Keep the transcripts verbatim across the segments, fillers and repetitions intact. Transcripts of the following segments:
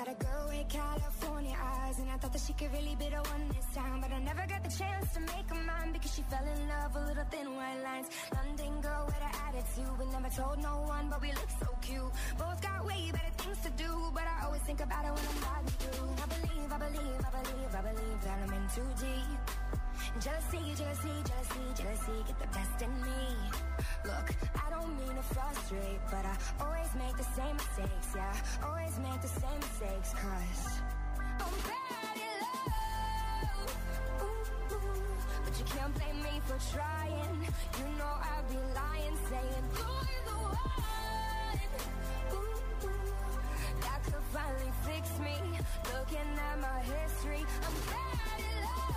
a girl with California eyes, and I thought that she could really be the one this time, but I never got the chance to make her mine because she fell in love with little thin white lines. London girl with an attitude, we never told no one, but we look so cute. Both got way better things to do, but I always think about it when I'm riding through. I believe, I believe, I believe, I believe that I'm in too deep. Jealousy, jealousy, jealousy, jealousy, get the best in me. Look, I don't mean to frustrate, but I always make the same mistakes, yeah. Always make the same mistakes, cause I'm bad in love. Ooh, ooh. But you can't blame me for trying. You know I'd be lying, saying you're the one. Ooh, ooh. That could finally fix me. Looking at my history, I'm bad in love.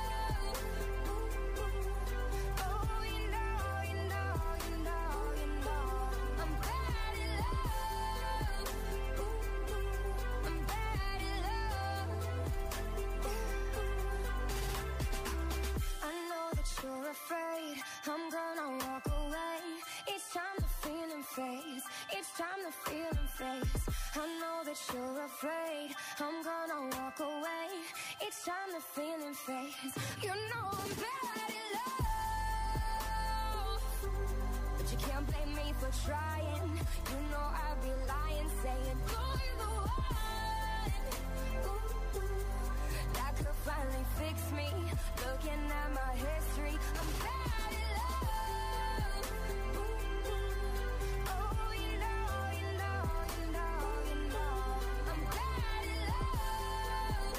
Afraid I'm gonna walk away. Each time the feeling fades, each time the feeling fades. I know that you're afraid I'm gonna walk away. Each time the feeling fades. You know I'm bad in love, but you can't blame me for trying. You know I'd be lying, saying you're the one. Ooh, ooh. That could finally fix me. Looking at my history, I'm bad in love. Ooh, ooh. Oh, you know, you know, you know, you know, I'm bad in love.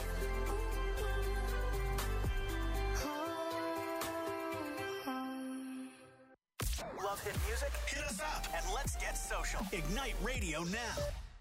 Ooh, ooh. Oh, oh. Love hit music? Hit us up and let's get social. Ignite Radio now.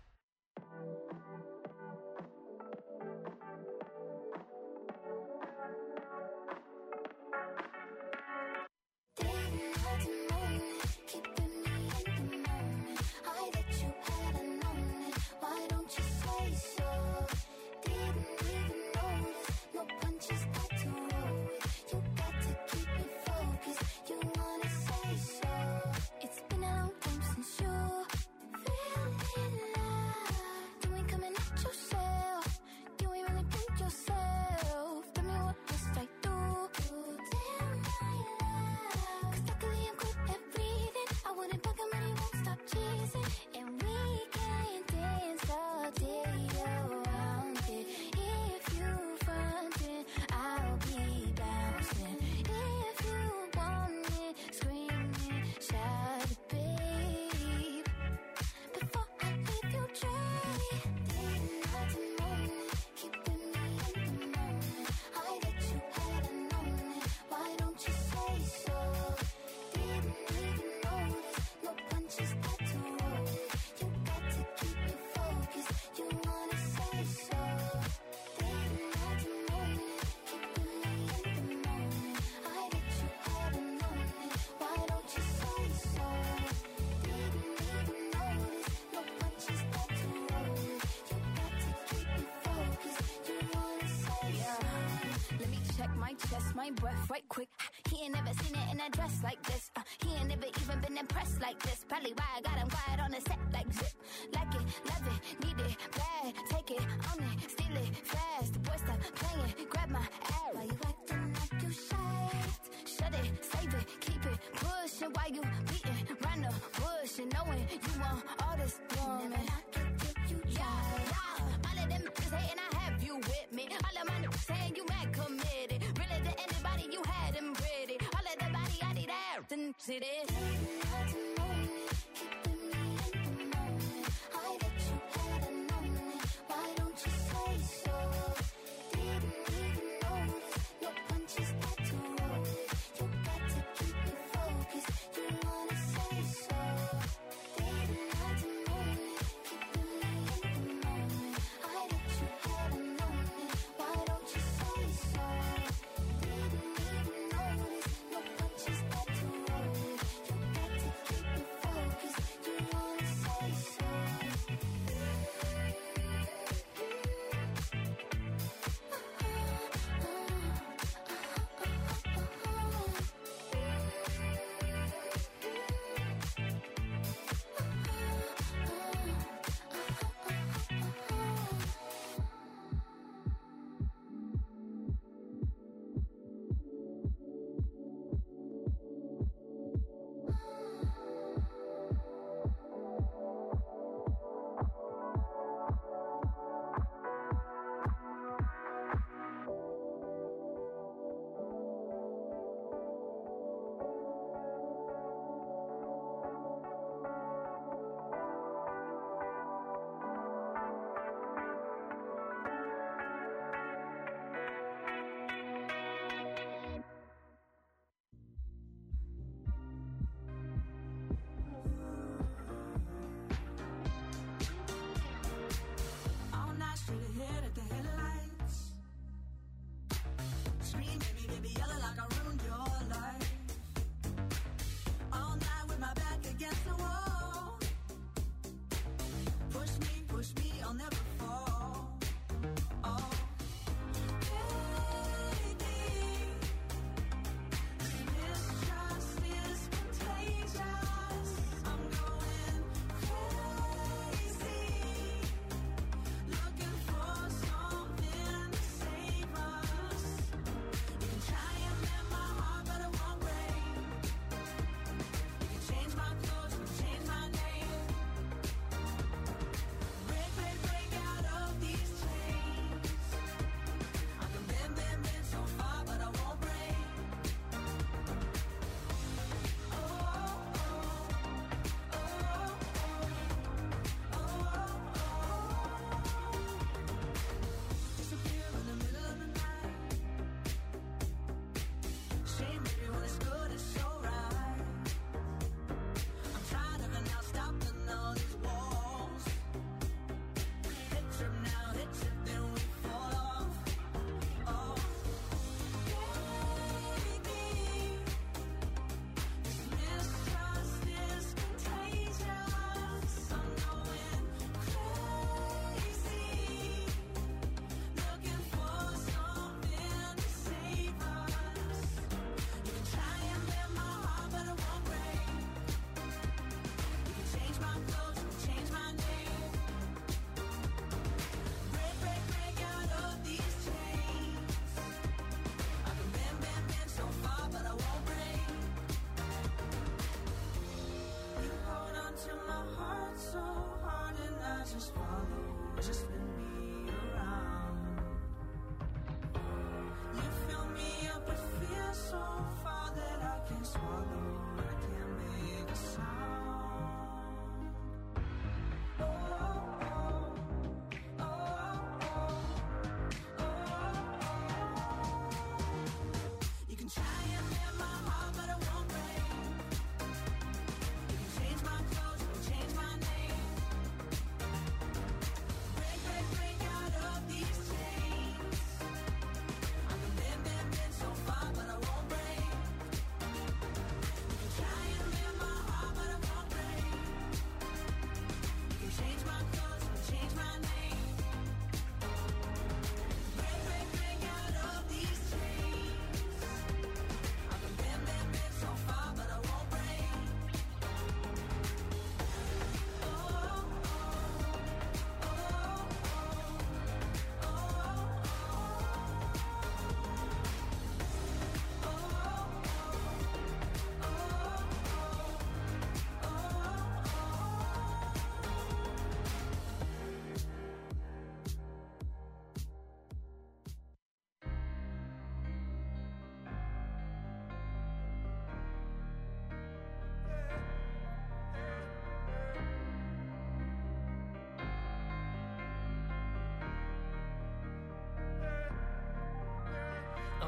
Probably why I got him quiet on the set like zip. Like it, love it, need it, bad. Take it, own it, steal it, fast. The boy stop playing, grab my ass. Why you acting like you shy? Shut it, save it, keep it pushing. Why you beating round the bush and knowing you want all this woman? Never knock it till you try. Yeah, all of them is hating, I have you with me. All of my niggas saying you mad committed. Really to anybody you had them pretty. All of the body I need out and see this. Keep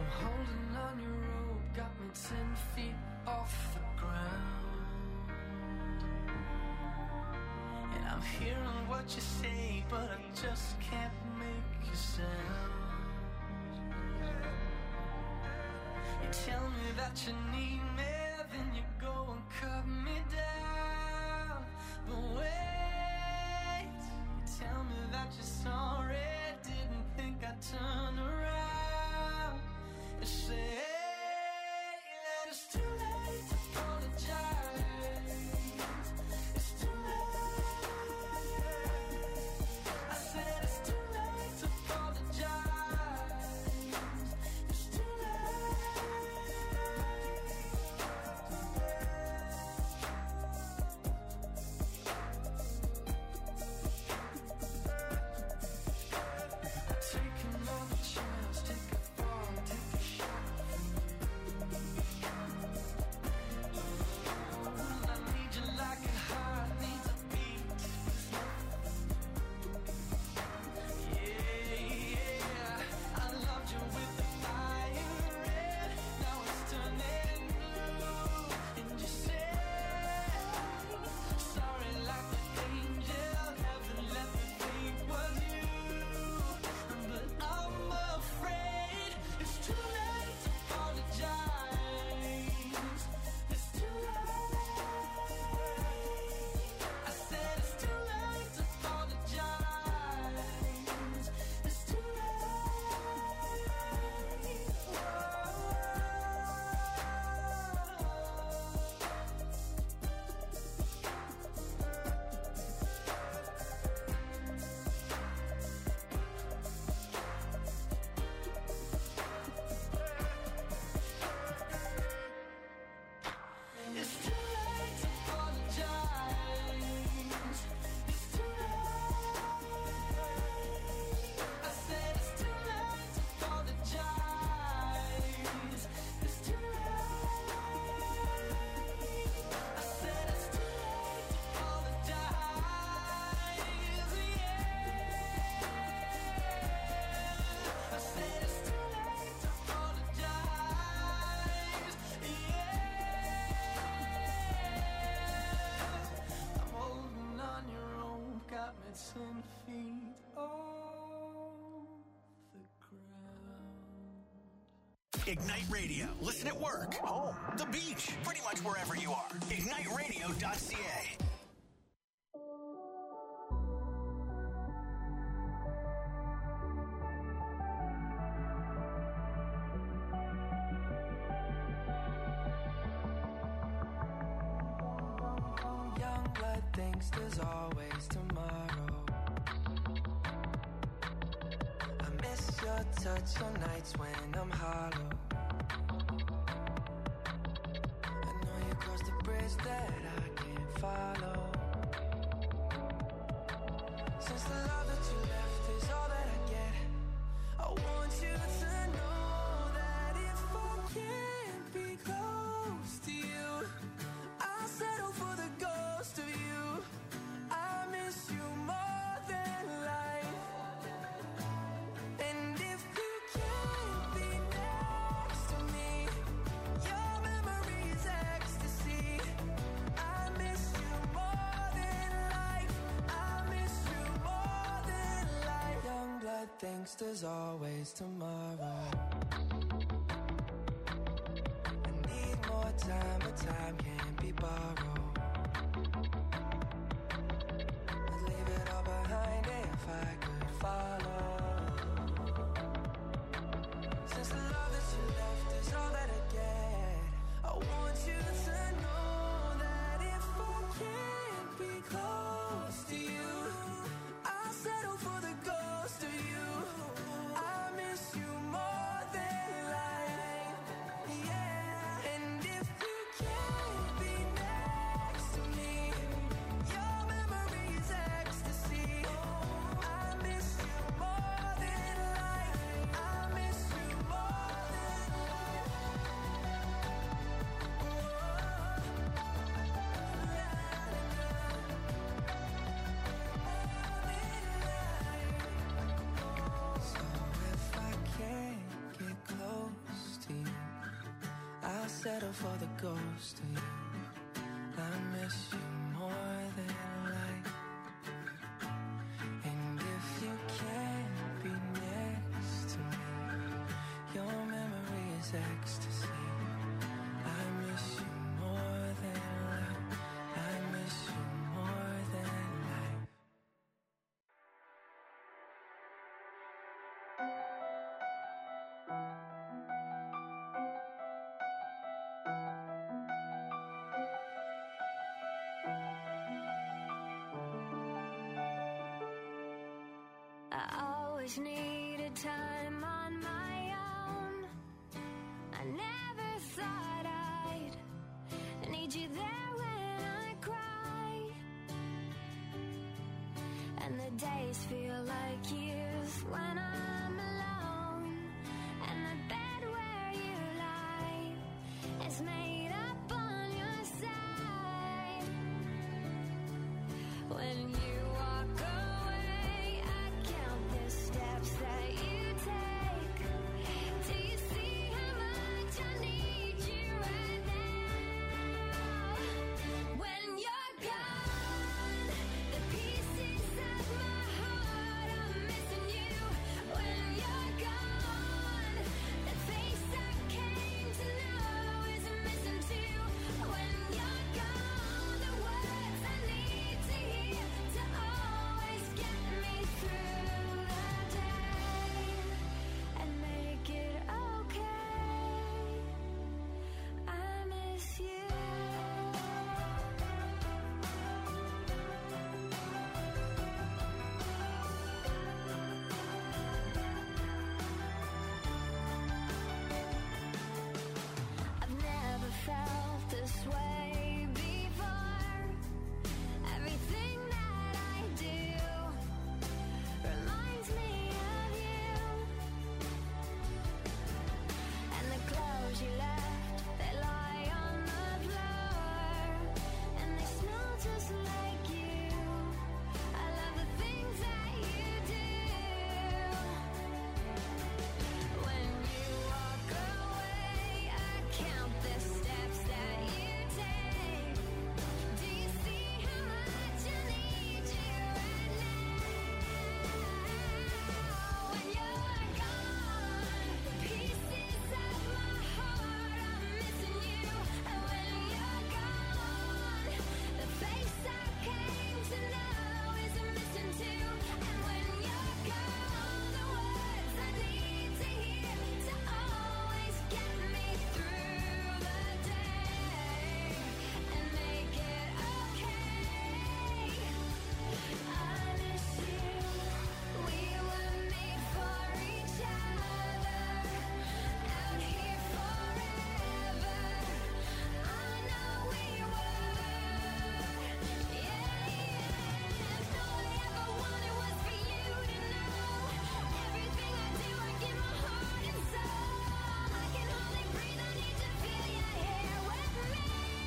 I'm holding on your rope, got me ten feet off the ground. And I'm hearing what you say, but I just can't make a sound. You tell me that you need me, then you go and cut me down. But wait, you tell me that you're sorry, didn't think I'd turn around and say that it's too late to apologize. It's too late. I said it's too late to apologize. It's too ten feet off the ground. Ignite Radio. Listen at work, home, the beach, pretty much wherever you are. ignite radio dot c a. Young blood thinks there's always tomorrow. I miss your touch on nights when I'm hollow. I know you crossed the bridge that I can't follow. Since the love that you left is all that I get, I want you to know that if I can't be close to you, I'll settle for the ghost of you. I miss you more than life. And if you can't be next to me, your memory is ecstasy. I miss you more than life. I miss you more than life. Young blood thinks there's always tomorrow. I need more time, but time can't be borrowed. I'd leave it all behind if I could follow. Since the love that you left is all that I get, I want you to know that if I can't be close to you, I'll settle for the ghost of you. I miss you more than life. Yeah. And if you can't be next to me, your memory is ecstasy. I miss you more than life. I miss you more than life. settle for the ghost of you. I miss you more than life. And if you can't be next to me, your memory is ecstasy. I miss you more than life. I miss you more than life. I always needed time on my own. I never thought I'd need you there when I cry. And the days feel like years when I'm alone. And the bed where you lie is made up on your side. When you walk away, I count the steps that you take. Do you see how much I need you right now? When you're gone, the pieces of my heart are missing you. When you're gone, the face I came to know is missing too. When you're gone, the words I need to hear to always get me through the day and make it okay. I miss you. I've never felt this way before. Everything that I do reminds me of you. And the clothes you left, they lie on the floor. And they smell just like you. I love the things that you do. When you walk away, I count the steps that you take. Do you see how much I need you right now? When you're gone, the pieces of my heart are missing you. And when you're gone, the face I came to know is missing too. And when you're gone, the words I need to hear to always get me through the day and make it okay. I miss you. We were made for each other. Out here forever. I know we were. Yeah, yeah. If all I ever wanted was for you to know. Everything I do, I give my heart and soul. I can hardly breathe. I need to feel you here with me.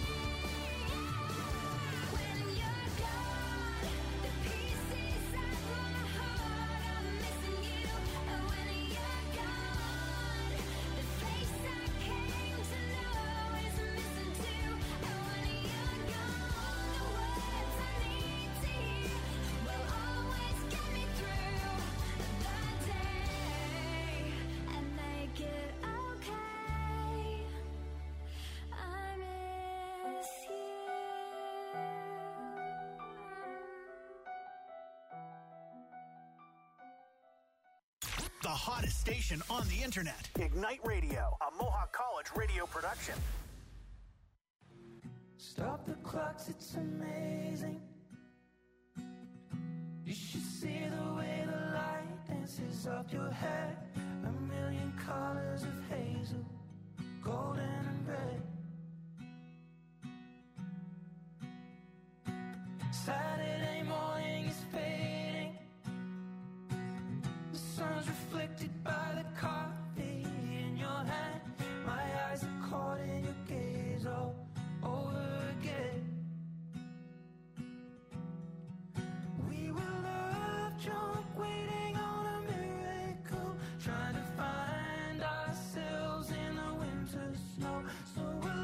When you're gone, the pieces of my heart are missing you. And when you're gone, the face I came to know is missing too. And when you're gone, the words I need to hear will always get me through the day and make it okay. I miss you. The hottest station on the internet. Ignite Radio, a Mohawk College radio production. Stop the clocks, it's amazing. You should see the way the light dances up your hair. A million colors of hazel, golden and red. Saturday morning is fading. The sun's reflected by the coffee in your hand. My eyes are caught in your gaze all over again. We were love drunk, waiting on a miracle, trying to find ourselves in the winter snow. So we'll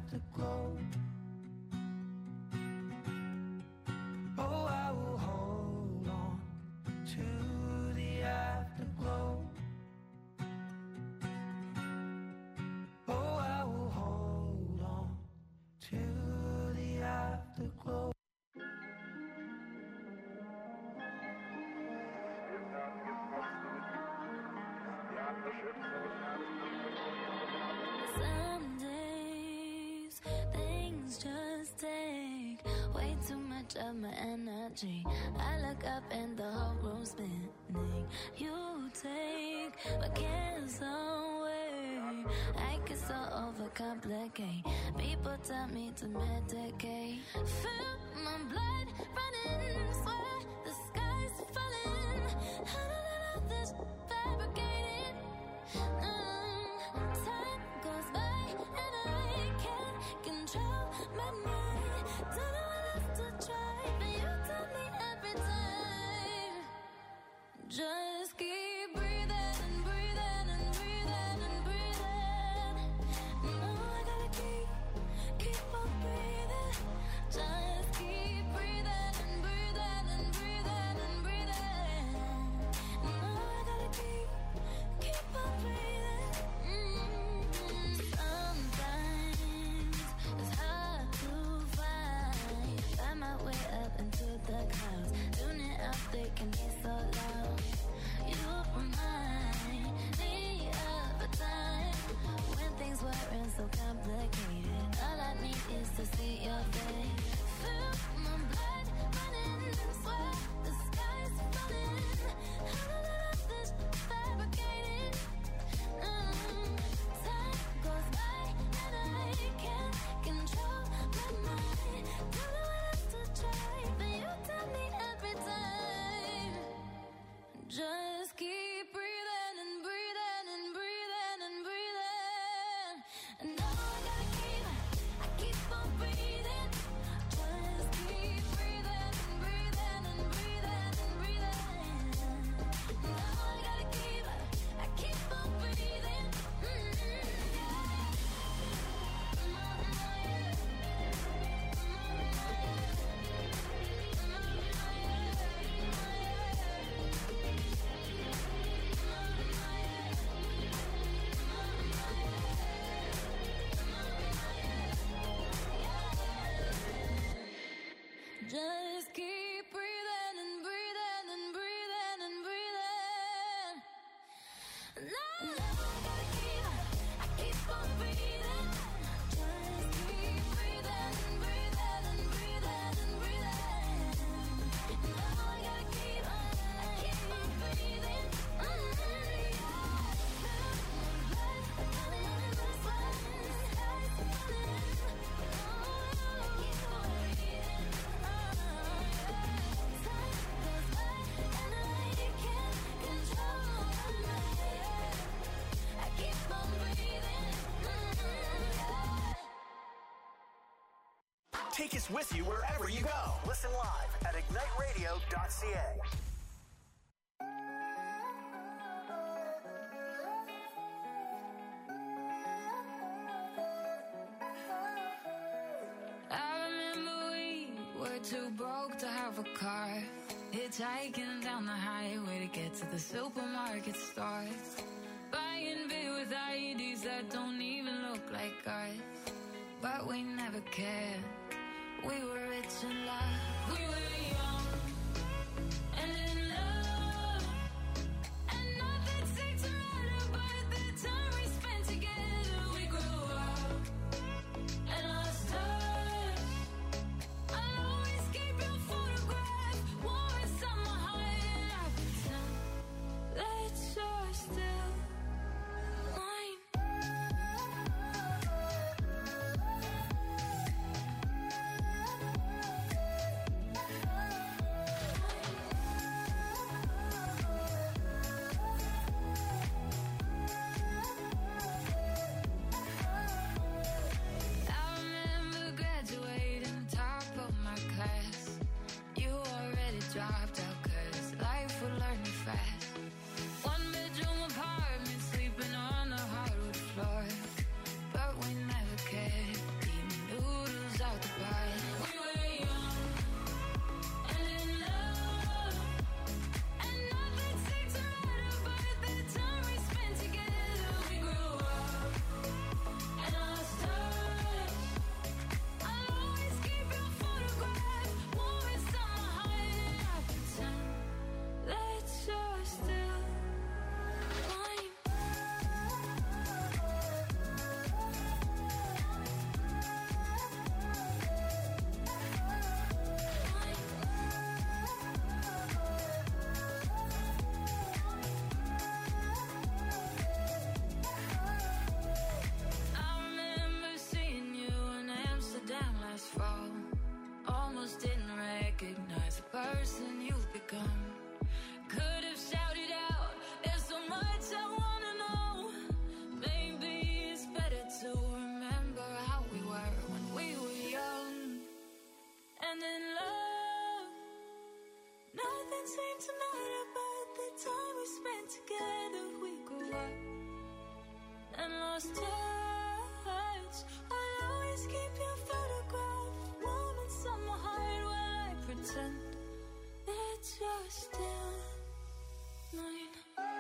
afterglow. Oh, I will hold on to the afterglow. Oh, I will hold on to the afterglow. Some days things just take way too much of my energy. I look up and the whole room's spinning. You take my cares away. I get so overcomplicate. People tell me to medicate. Feel my blood running, swear the sky's falling. How did I let this fabricated? Mm, time goes by and I can't control my mind. Don't know what else to try, but you tell me every time. Just keep breathing and breathing and breathing and breathing. No, I gotta keep, keep on breathing. Just keep breathing and breathing and breathing and breathing. No, I gotta keep, keep on breathing. Mm-hmm. Sometimes it's hard to find, find my way up into the clouds. Tuning out, they can be so loud. You remind me of a time when things weren't so complicated. All I need is to see your face. Feel my blood running, swear the sky's falling. How did I let this fabricated? Mm, time goes by and I can't control my mind. Don't know what else to try, but you tell me every time. Just keep breathing and breathing and breathing and breathing. And now I gotta keep, I keep on breathing. Just keep breathing and breathing and breathing and breathing. Now I gotta keep, I keep on breathing. Mm-hmm. Just keep breathing and breathing and breathing and breathing. No, no, I gotta keep, I keep on breathing. Just keep breathing and breathing and breathing and breathing. No, I gotta keep, I keep on breathing. Mm-hmm. Blood running, sweat, the sky's falling. Oh, keep on breathing. Take us with you wherever you go. Listen live at ignite radio dot c a. I remember we were too broke to have a car, hitchhiking down the highway to get to the supermarket store, buying beer with I Ds that don't even look like ours. But we never cared. We were rich in love. We were young and in love, and nothing seemed to matter but the time we spent together. We grew up and lost touch. I'll always keep your photograph warm inside my heart, and I pretend that you're still mine. But we never cared. seem to matter, but the time we spent together, we grew up and lost touch. I'll always keep your photograph, moments on my heart while I pretend that you're still mine.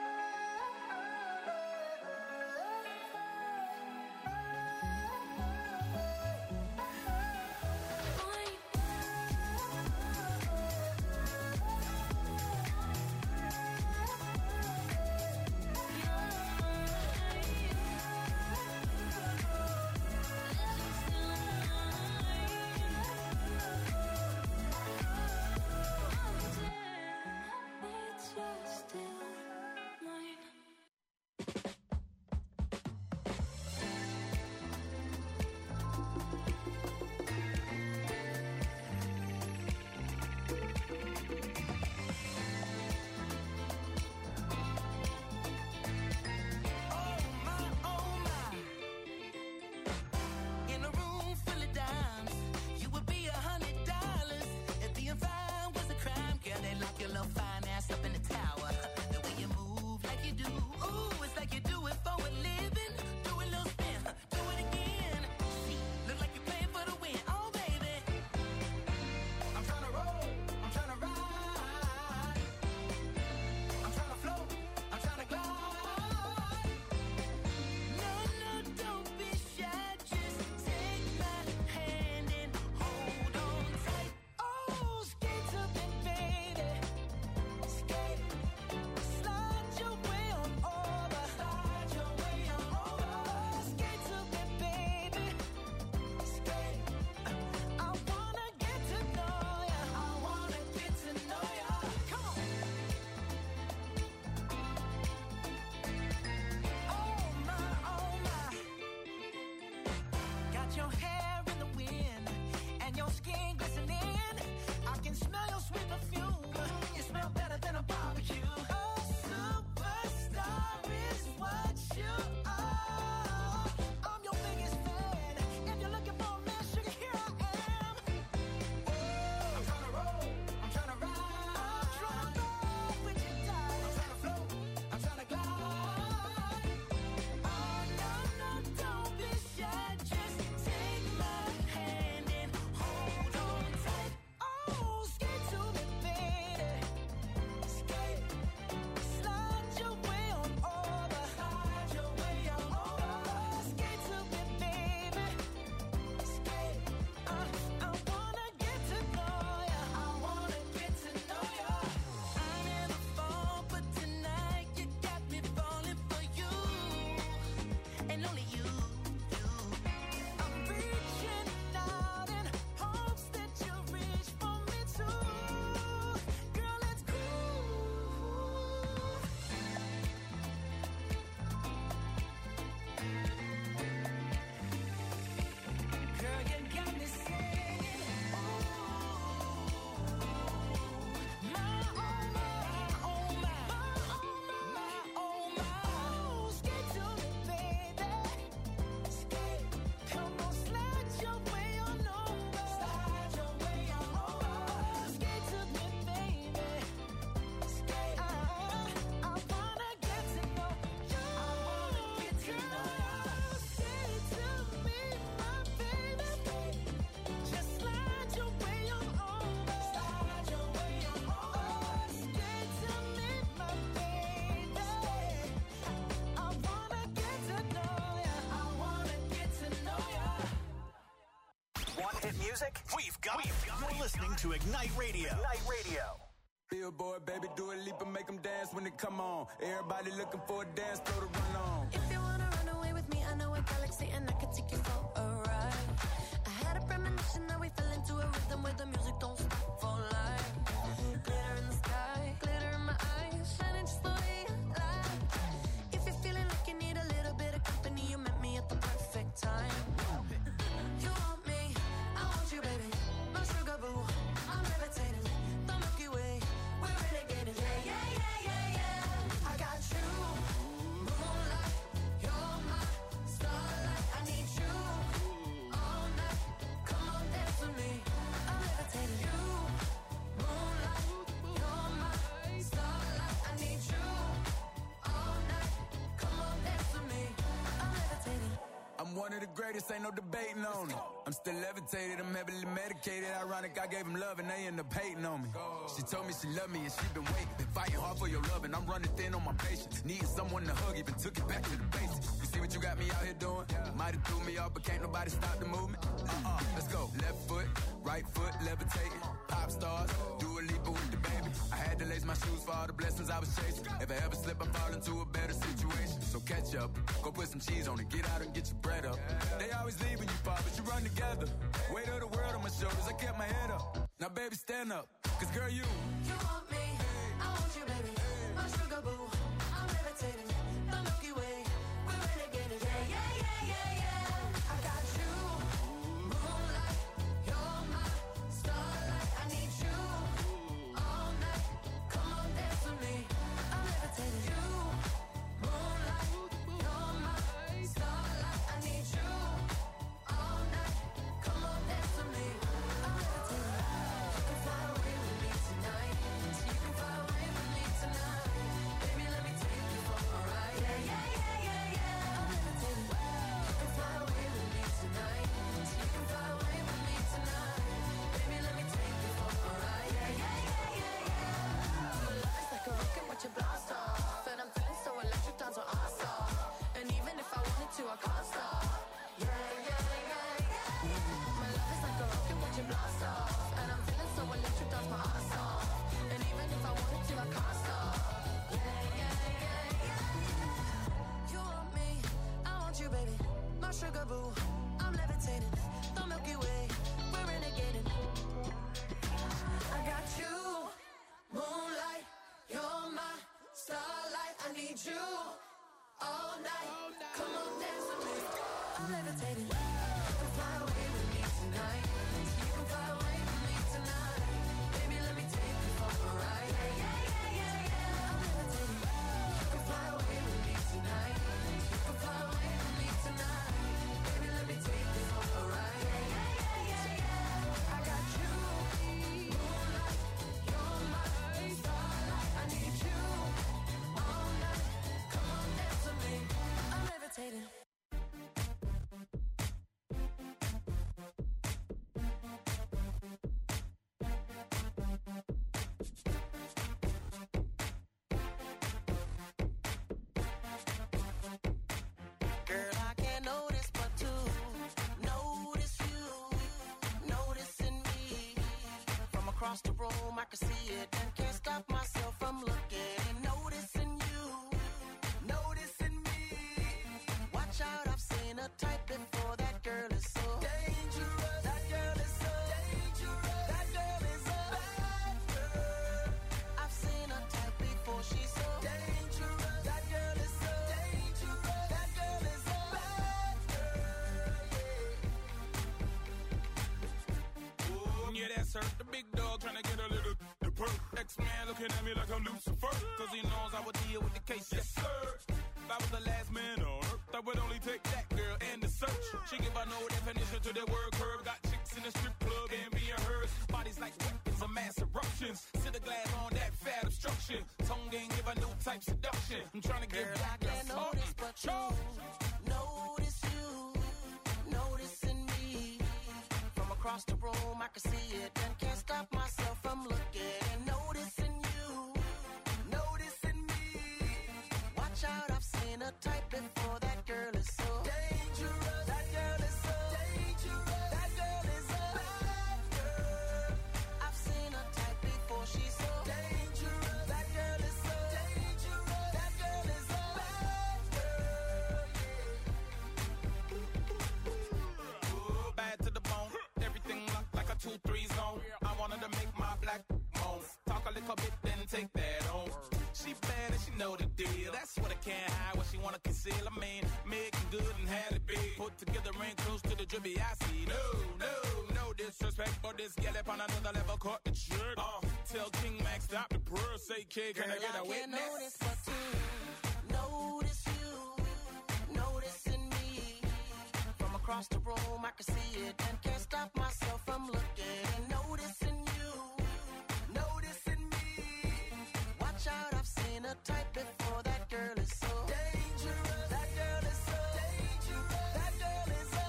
Music? We've got it. You're listening to Ignite Radio. Ignite Radio. Billboard, baby, do a leap and make them dance when they come on. Everybody looking for a dance floor to run on. If you wanna run away with me, I know a galaxy and I can take you for a ride. I had a premonition that we fell into a rhythm where the music don't stop for life. Glitter in the sky, glitter in my eyes, shining just the way I like. If you're feeling like you need a little bit of company, you met me at the perfect time. You want me, I want you, baby. My sugar boo, I'm levitating. The Milky Way, we're renegading. Yeah, yeah, yeah, yeah, yeah. I got you, moonlight. You're my starlight. I need you all night. Come on, dance with me. I'm levitating. You greatest, ain't no debating on it. I'm still levitated, I'm heavily medicated. Ironic, I gave him love and they end up hating on me. She told me she loved me and she been waiting. Been fighting hard for your love and I'm running thin on my patience. Needing someone to hug, even took it back to the basics. You see what you got me out here doing? Might have threw me off, but can't nobody stop the movement. Uh-uh, let's go. Left foot, right foot, levitating. Pop stars, do a leap with the baby. I had to lace my shoes for all the blessings I was chasing. If I ever slip, I fall into a better situation. So catch up, go put some cheese on it, get out and get your bread up. They always leave when you fall, but you run together. Weight of the world on my shoulders, I kept my head up. Now baby, stand up, cause girl, you You want me, I want you, baby. My sugar boo, I'm levitating. The Milky Way, we're renegading. Yeah, yeah, yeah, yeah, yeah. I got you, moonlight. You're my starlight. I need you all night. Come on, dance with me. I'm levitating. You, moonlight. You're my starlight. I need you all night. Come on, dance with me. I'm levitating. You can fly away with me tonight. You can fly away with me tonight. Baby, let me take you for a ride. Yeah, yeah, yeah, yeah, yeah. I'm levitating. You can fly away with me tonight. You can fly away with me tonight. Baby, let me take you for a ride. Yeah, yeah, yeah, yeah, yeah. Your love is like a rocket, watch it blast off. And I'm feeling so electric, dance on our stop. And even if I wanted to, I can't stop. Yeah, yeah, yeah, yeah. My love is like a rocket, watch it blast off. And I'm feeling so electric, dance my ass off. And even if I wanted to, I can't stop. Yeah, yeah, yeah, yeah. You want me, I want you, baby. My sugar boo, I'm levitating. The Milky Way, we're renegading. I got you, moonlight. You're my starlight. I need you all night. Come on, dance with me. I'm levitating. You can fly away with me tonight. You can fly away with me tonight. Baby, let me take you for a ride. Yeah, yeah, yeah, yeah, yeah. I'm levitating. You can fly away with me tonight. You can fly away with me tonight. Baby, let me take you for a ride. Yeah, yeah, yeah, yeah, yeah. I got you, moonlight. You're my starlight. I need you all night. Come on, dance with me. I'm levitating. Girl, I can't notice but to notice you, noticing me. From across the room, I can see it and can't stop myself from looking. Noticing you, noticing me. Watch out, I've seen a type before. That girl is so dangerous. That girl is so dangerous. That girl is a bad girl. I've seen a type before. She's so dangerous. That girl is so dangerous. That girl is a bad girl. Yeah, that's her, the big dog trying to get a little the perk. X-Man looking at me like I'm Lucifer, cause he knows I would deal with the case, yes sir. If I was the last man on earth, I would only take that girl and the search. She give her no definition to the word curve. Got chicks in the strip club and being hers. Bodies like weapons of mass eruptions. Sit a glass on that fat obstruction. Tongue ain't give her no type seduction. I'm trying to get Girl, I back can't notice but you. Notice you, noticing me. From across the room, I can see it and can't stop myself from looking. Noticing you, noticing me. Watch out, I've seen a type before. That girl is so dangerous. That girl is so dangerous. That girl is a bad girl. I've seen a type before. She's so dangerous. That girl is so dangerous. That girl is a bad girl. Ooh, bad to the bone. Everything look like a two three zone. I wanted to make my black moan. Talk a little bit, then take that on. She bad and she know the deal. That's what I can't hide, what she wanna conceal. I mean, making good and had it big. Put together and close to the drippy I see. No, no, no disrespect, but this gal up on another level caught the trick. Uh, tell King Max stop the purr, say kid, can Girl, I get a I can't witness? notice but to notice you, noticing me. From across the room, I can see it and can't stop myself from looking. Noticing you, noticing me. Watch out, I've seen a type before. That girl is so dangerous. That girl is so dangerous. That girl is a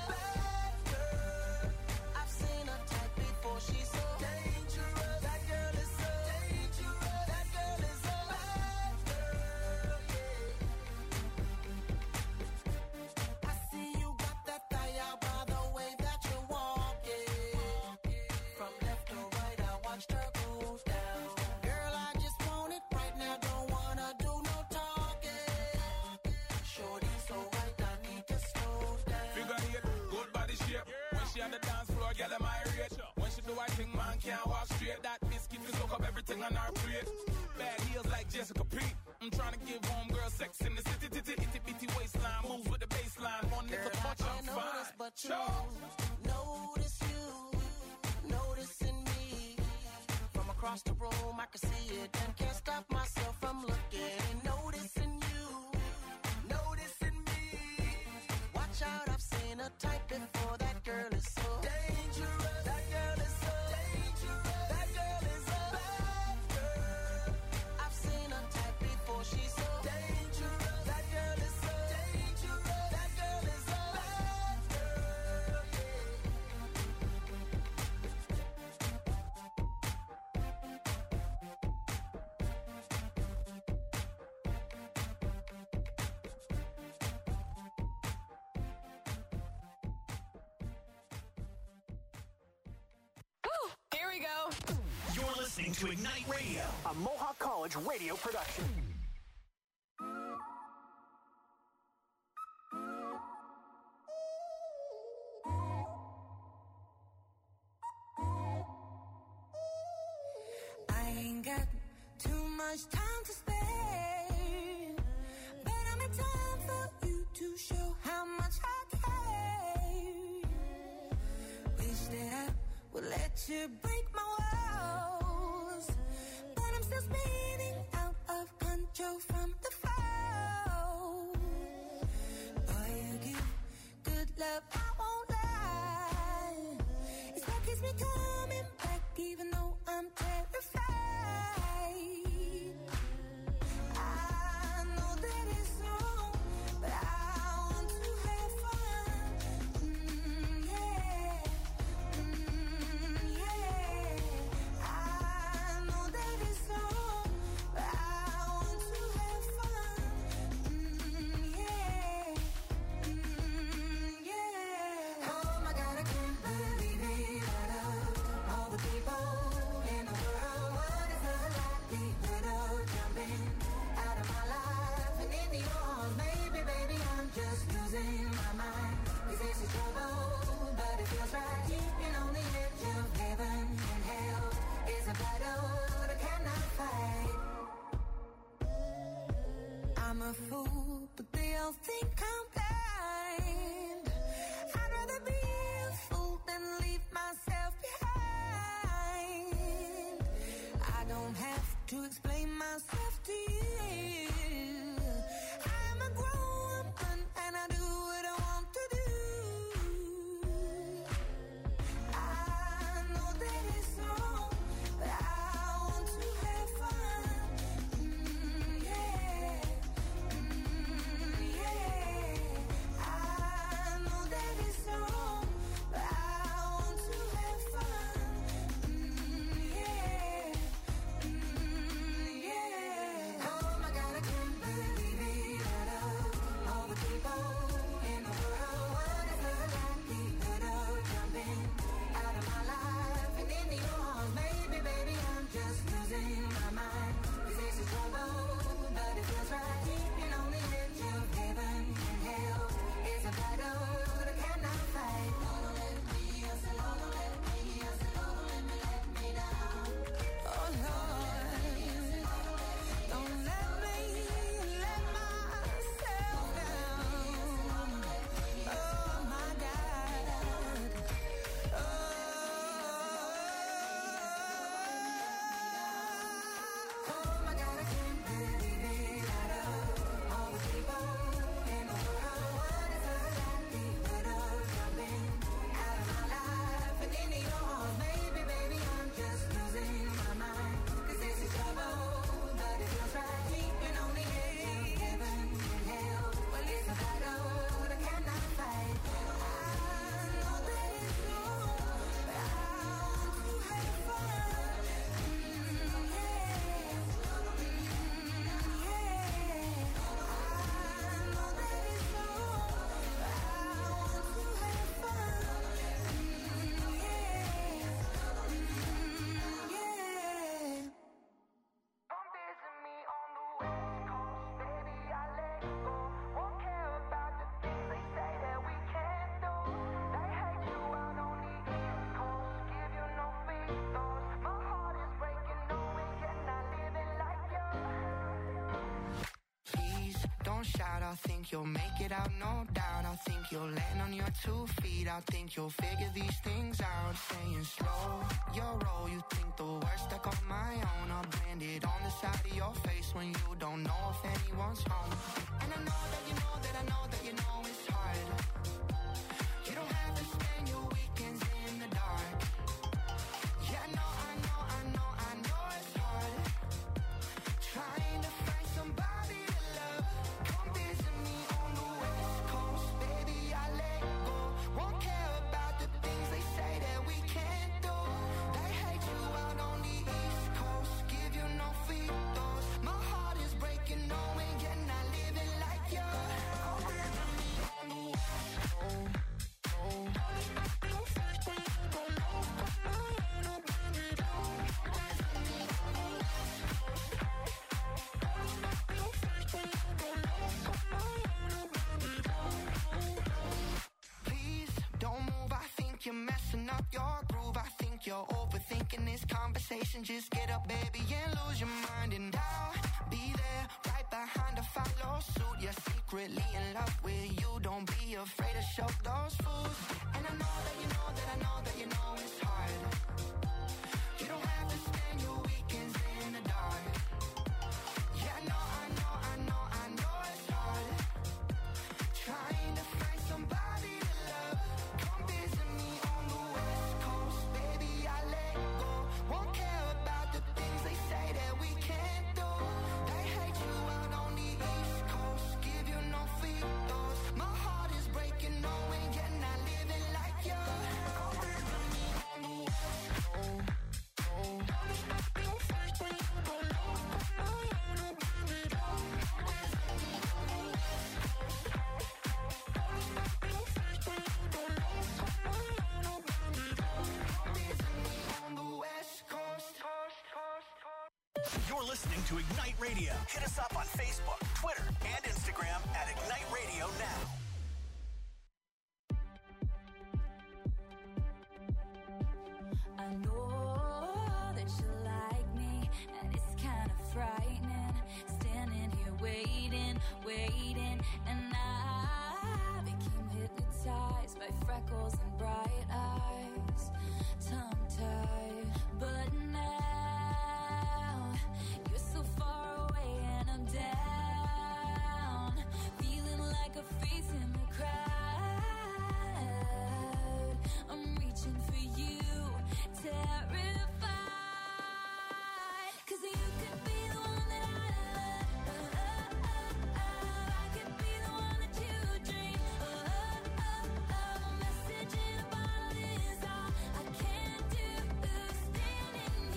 can soak up everything on our plate. Bad heels like Jessica Pete. I'm trying to give homegirl sex in the city, titty, itty bitty waistline. Moves with the baseline. One nigga much, I'm fine. Notice, but you notice you, noticing me. From across the room, I can see it and can't stop myself from looking. Noticing you, noticing me. Watch out, I've seen a type before. That girl is so dangerous. That girl is so dangerous. That girl is a bad girl. I've seen a type before. She's so dangerous. That girl is so dangerous. That girl is a bad girl. Here we go. You're listening to Ignite Radio, a Mohawk College radio production. I ain't got too much time to spare, but I'm in time for you to show how much I care. Wish that I would let you break my walls, but I'm still spinning out of control from the fall. Boy, you give good love, I won't lie. It's what keeps me coming back, even though I'm terrified. I know that it's wrong, but I want to have fun. Mm, yeah. Mm, yeah. I know that it's wrong, but I want to have fun. Mm, yeah. Mm, yeah. Oh my God, I can't believe it. Out of all the people in the world, what is the likelihood of jumping out of my life and into yours? Maybe, baby, I'm just losing my mind. This is trouble, but it feels right. Keeping on the edge of heaven and hell is a battle that I cannot fight. I'm a fool, but they all think I'm blind. I'd rather be a fool than leave myself behind. I don't have to explain myself to you. I'm a grown woman and I do what I want to do. I know that it's wrong, but I want to have fun. Mm, yeah. Mm, yeah. I know that it's wrong, but I want to have fun. Mm, yeah. Mm, yeah. Oh my God, I can't believe don't shout, I think you'll make it out, no doubt. I think you'll land on your two feet. I think you'll figure these things out. Saying slow your roll, you think the worst stuck on my own. I'll brand it on the side of your face when you don't know if anyone's home. And I know that you know that I know that you know it's hard. You don't have to spend your weekends in the dark. Yeah, I know, I know, I know, I know it's hard. Trying to find somebody to love. Come visit me on the West Coast, baby, I let go. Won't care about the things they say that we can't do. They hate you out on the East Coast, give you no free throws. My heart is breaking, knowing you're not living like you. Come visit me on the West Coast. Please don't move, I think you're messing up your groove. I think you're overthinking this conversation. Just get up, baby, and lose your mind. And I'll be there, right behind to follow suit. You're secretly in love with you. Don't be afraid to show those fools. And I know that you know that I know that you know it's hard. You don't have to spend your weekends in the dark. Yeah, I know, I know, I know, I know it's hard. Trying to find somebody to love. Come visit me on the West Coast, baby, I let go. Won't care about the things they say that we can't do. They hate you out on the East Coast, give you no free throws. My heart is breaking, knowing you're not living like you. Come visit me on the West Coast. You're listening to Ignite Radio. Hit us up on Facebook, Twitter, and Instagram at Ignite Radio Now. I know that you like me, and it's kind of frightening. Standing here waiting, waiting, and I became hypnotized by freckles and bright eyes, tongue-tied. But now you're so far away and I'm down, feeling like a face in the crowd. I'm reaching for you, terrified, 'cause you could be the one that I love. I could be the one that you dream. A message in a bottle is all I can do. Standing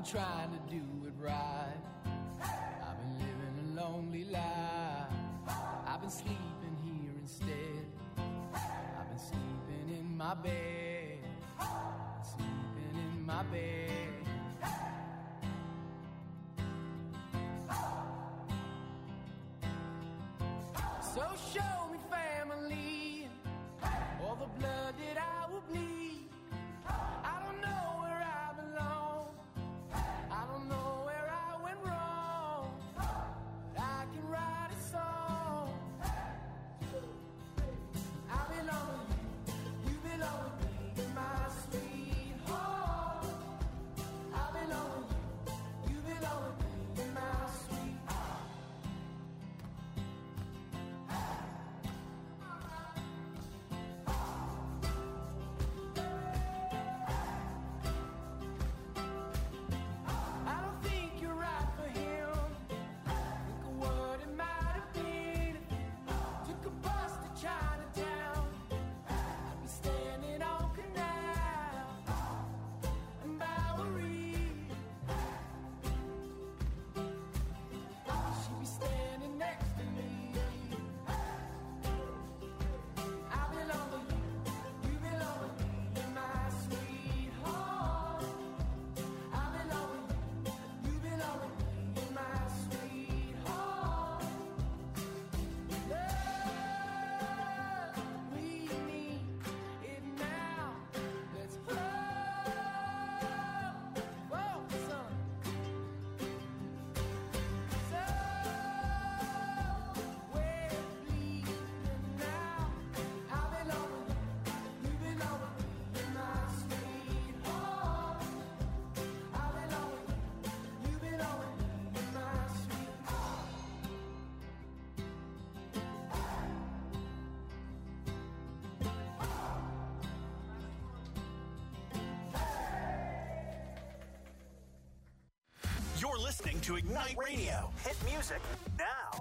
been trying to do it right. I've been living a lonely life. I've been sleeping here instead. I've been sleeping in my bed. Sleeping in my bed. So show me family, all the blood that I will bleed. I don't know where I belong. I don't know where I went wrong. But I can write a song. I belong with you, you belong with me, my sweetheart. I belong with you, you belong with me, my sweetheart. I don't think you're right for him. Think of what it might have been. Took a bus to Chinatown. I'd be standing on Canal and Bowery. She'd be standing next to me. I belong with you, you belong with me, my sweetheart. I belong with you, you belong with me, my sweetheart. Love, we need it now. Let's roll, roll, son. So, we're bleeding now. I belong with you, you belong with me, my sweetheart. I belong with you, you belong with me, my sweetheart. You're listening to Ignite Radio. Hit music now.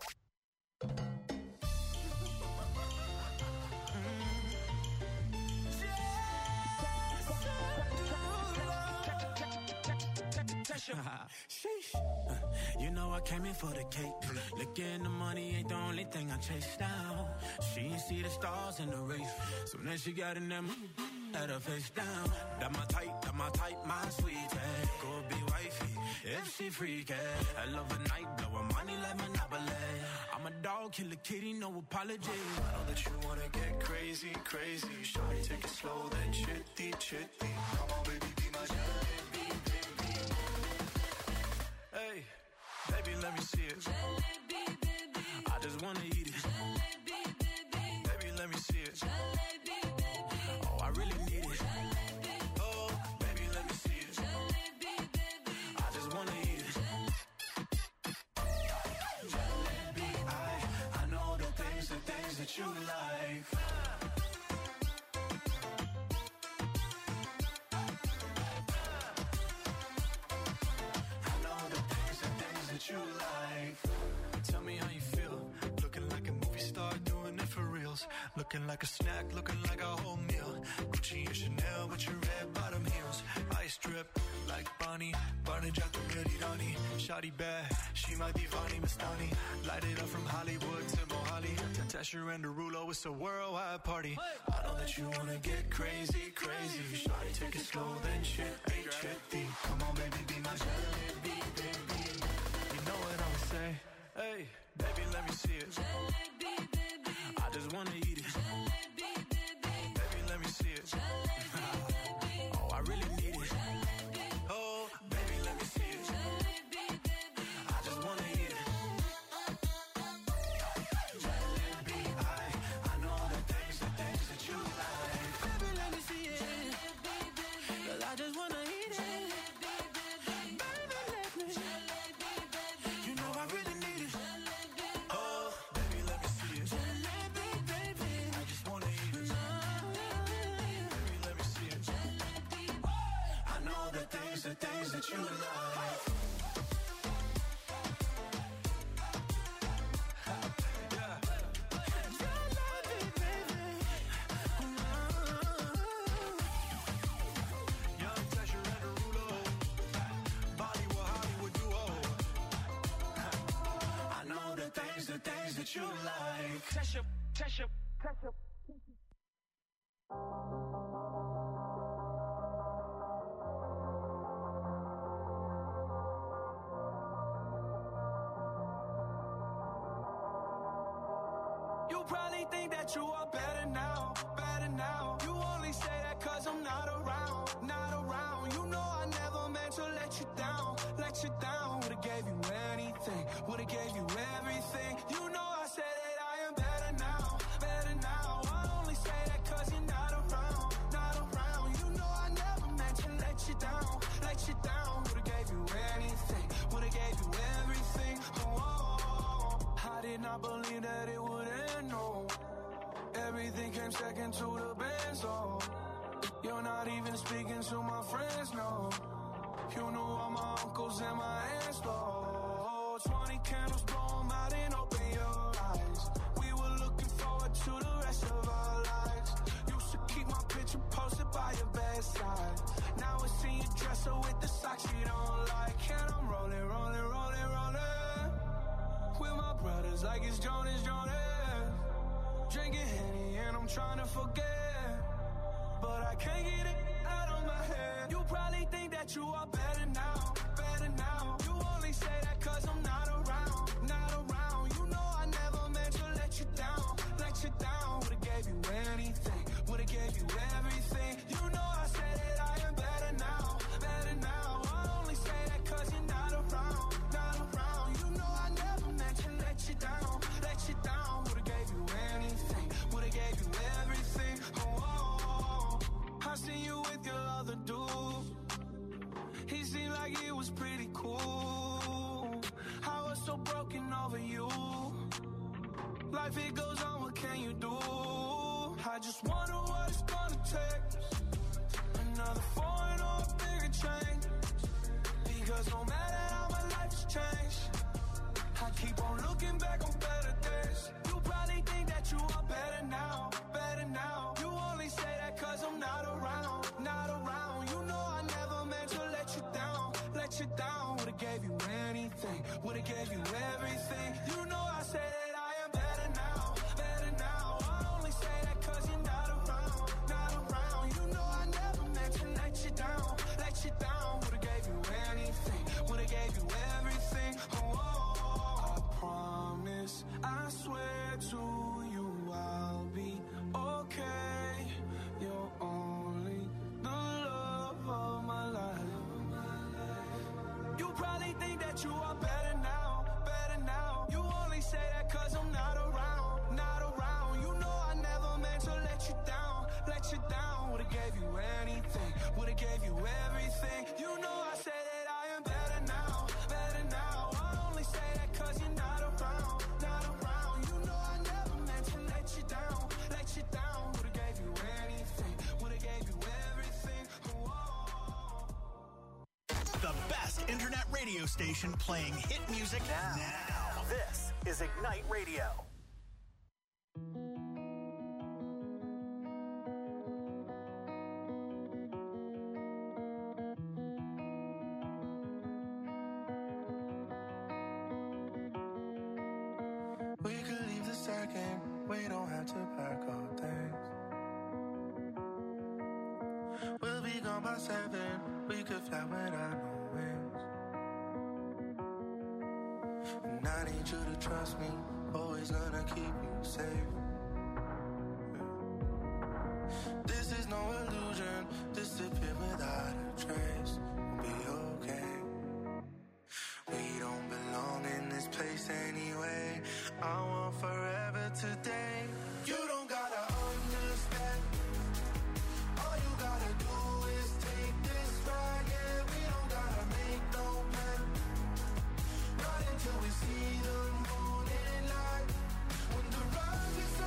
Sheesh. Uh, You know I came in for the cake. Looking the money ain't the only thing I chase down. She ain't see the stars in the race. So then she got in them, had her face down. That my type, that my type, my sweetie. Go be wifey, if she freaky. I love a night, blow her money like Monopoly. I'm a dog, kill a kitty, no apology. I know that you wanna get crazy, crazy. Shawty, take it slow, then chitty, chitty. Come on, baby, be my jalebi, baby. Hey, baby, let me see it. I just wanna eat it. Baby, let me see it. Oh, I really need it. Oh, baby, let me see it. I just wanna eat it. Jalebi, I, I know the things, the things that you like. I know the things, the things that you like. Tell me how you feel. Looking like a movie star, doing it for reals. Looking like a snack, looking like a whole meal. Gucci and Chanel with your red bottom heels. Ice drip like Bonnie, Barney Jack Rani. Shawty bad, she my divani Mastani. Light it up from Hollywood to Mohali. Tasha and Derulo, it's a worldwide party. I know that you wanna get crazy, crazy. Shawty, take it slow, then chitty, chitty. Come on, baby, be my jalebi, baby. You know what I would say. Hey, baby, let me see it. I just wanna eat it. Baby, let me see it. Oh, I really need it. Oh, baby, let me see it. I just wanna eat it. Jalebi, I, I know the things, the things that you like. Baby, let me see it. 'Cause I just wanna eat it. Baby, let me. You know I really need it. Oh, baby, let me see it. Jalebi, baby. I just wanna eat it. Baby, let me see it. I know the things, the things that you like. Young Tasha and Derulo, Body that you like. Test your, test your, test your. You probably think that you are better now, better now. You only say that cause I'm not around, not around. You know I never meant to let you down, let you down. Would've gave you anything, would've gave you everything. You know I said that I am better now, better now. I only say that cause you're not around, not around. You know I never meant to let you down, let you down. Would've gave you anything, would've gave you everything. Oh, oh, oh. I did not believe that it would end, no. Everything came second to the best, oh. You're not even speaking to my friends, no. You knew all my uncles and my aunts, oh. Twenty candles, blow 'em out and open your eyes. We were looking forward to the rest of our lives. Used to keep my picture posted by your bedside. Now I see you dresser with the socks you don't like. And I'm rolling, rolling, rolling, rolling with my brothers like it's Jonas, Jonas. Drinking Henny and I'm trying to forget, but I can't get it out of my head. You probably think that you are better now, better now. You only say that cause I'm not around, not around. You know I never meant to let you down, let you down. Would've gave you anything, would've gave you everything. You know I said that I am better now, better now. I only say that cause you're not around, not around. You know I never meant to let you down, let you down. Would've gave you anything, would've gave you everything. Oh, oh, oh. I seen you with your other dude. He seemed like it was pretty cool. I was so broken over you. Life it goes on, what can you do? I just wonder what it's gonna take. Another foreign or a bigger change. Because no matter how my life has changed, I keep on looking back on better days. You probably think that you are better now, better now. You only say that cause I'm not around, not around. You know I never meant to let you down, let you down. Would've gave you anything, would've gave you everything. You know I said that I am better now, better now. I only say that cause you're not around, not around. You know I never meant to let you down, let you down. Would've gave you anything, would've gave you everything. Oh, oh, oh. I promise, I swear to you I'll be okay. You're only the love of my life. You probably think that you are better now, better now. You only say that cause I'm not around, not around. You know I never meant to let you down, let you down. Would've gave you anything, would've gave you everything. You know I say that I am better now, better now. I only say that cause you're not around, not around. You know I never meant to let you down, let you down. Would've gave you anything, would've gave you everything. Oh. The best internet radio station playing hit music now. now. This is Ignite Radio. We could leave the second, we don't have to pack our things. We'll be gone by seven, we could fly without no wings. And I need you to trust me, always gonna keep you safe. This is no illusion, disappear without a trace. We'll be okay. We don't belong in this place anyway. I want forever today. You don't gotta understand. All you gotta do is take this ride. Yeah, we don't gotta make no plan. Not until we see the morning light. When the rise is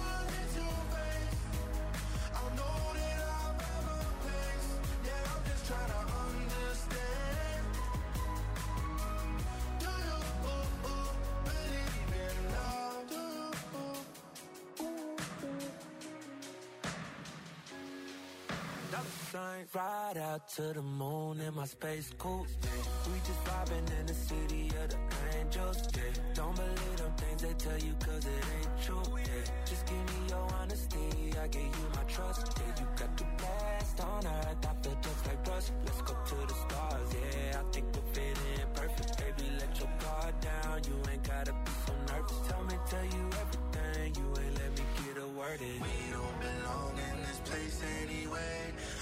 Flying right out to the moon in my space coupe, yeah. We just vibing in the city of the angels, yeah. Don't believe them things they tell you cause it ain't true, yeah. Just give me your honesty, I give you my trust, yeah. You got the best on earth, I feel just like rust. Let's go to the stars, yeah. I think we'll fit in perfect, baby, let your guard down. You ain't gotta be so nervous. Tell me, tell you everything, you ain't let me get a word in. We don't belong in this place anyway.